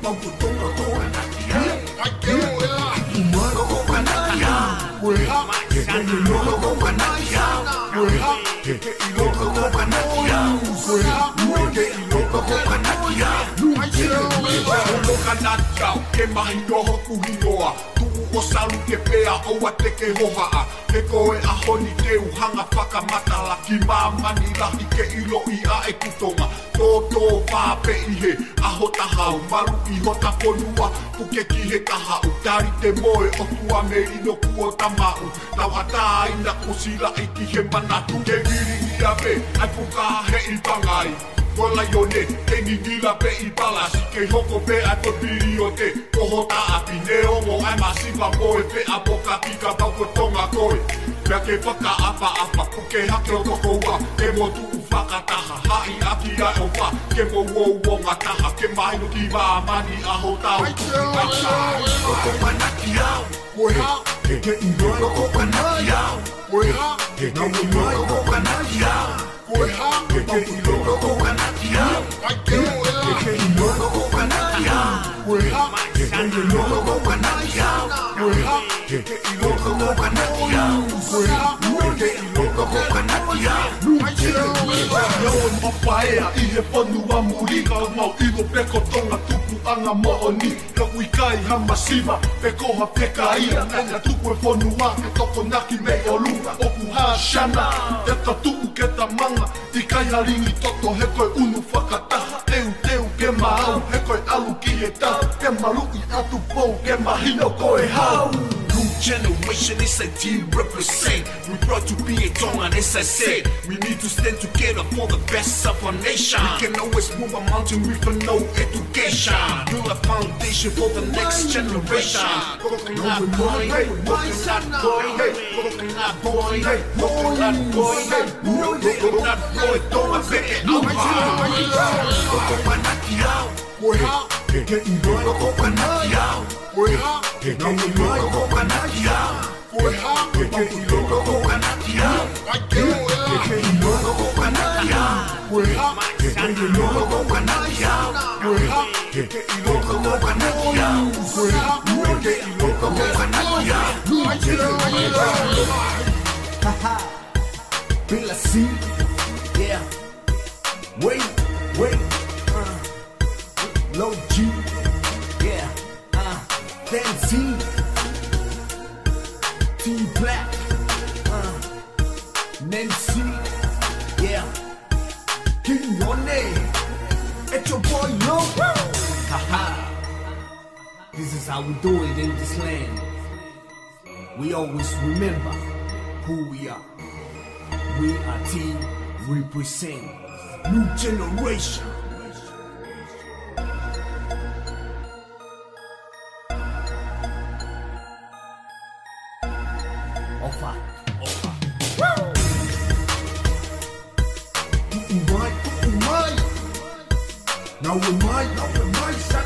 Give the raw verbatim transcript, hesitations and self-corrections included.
Paukutonga Koanatia Aikea Umaro Koanatia Weha Keke Iloko Koanatia Weha Keke Iloko Koanatia Weha Keke Iloko Koanatia Iloko Koanatia Ke mahi noho kuhinoa Tuu o salu ke pea o a te ke hohaa Ke koe a honi te uhanga whakamata Laki mamani lahi ke ilo i a e kutonga Tō tō whāpe i he aho tahau Maru i hota ponua puke ki he kahau Tari te moe o tua me ino kuo tamau Tau hata ina kusila i ki he manatu Ke viri i a me ai puka he i pangai Kola yone, te ngingila pe i pala Si ke hoko pe ai papiri o te Kohota api neongo ai masiva moe Pe a boka tika pauko tonga koe Mea ke whaka apa apa Puke hake o toko wa Ke mo tuu whakataha Hai aki ai o wha Ke mo wou wonga taha Ke maino ki maamani aho tau Koko manaki au Weha Ke i roe koko manaki au Weha Ke i roe koko manaki au Weha Keke iloko koanatia Keke iloko koanatia Weha Keke iloko koanatia Weha Keke iloko koanatia Weha Keke iloko koanatia Iaon mapaea i he whanua muri Ka mau ilo peko tonga tupu anga mooni Ka uikai hamasiva peko ha peka ia Enga tupu e whanua e toko naki me o lunga Oku ha shana e ta tupu ke ta manga Ti kai haringi toto he koe unu whakataha Teu teu ke mahau he koe alu ki he tau Ke maru i atu pou ke mahino koe hau New generation is a team represent We brought to be a tongue and as I said We need to stand together for the best of our nation We can always move a mountain with no education Build a foundation for the next generation Coconut boy, hey, coconut boy, hey, coconut boy, hey, coconut boy, hey, coconut boy, don't I bet it out Coconut yao, weha, keke iloko coconut yao Weha, keke iloko coconut yao Weha, keke iloko coconut yao Keke iloko coconut yao Weha, keke iloko coconut yao Weha, keke iloko coconut yao Weha, keke iloko coconut yao Haha, Bila C, yeah Wait, wait, uh Low G, yeah, uh Fancy T Black, uh Nancy, yeah King Yone, it's your boy Low Haha, this is how we do it in this land We always remember who we are We are team represent new generation Ofa, ofa. Woo! Umay, umay. Now umay, now umay.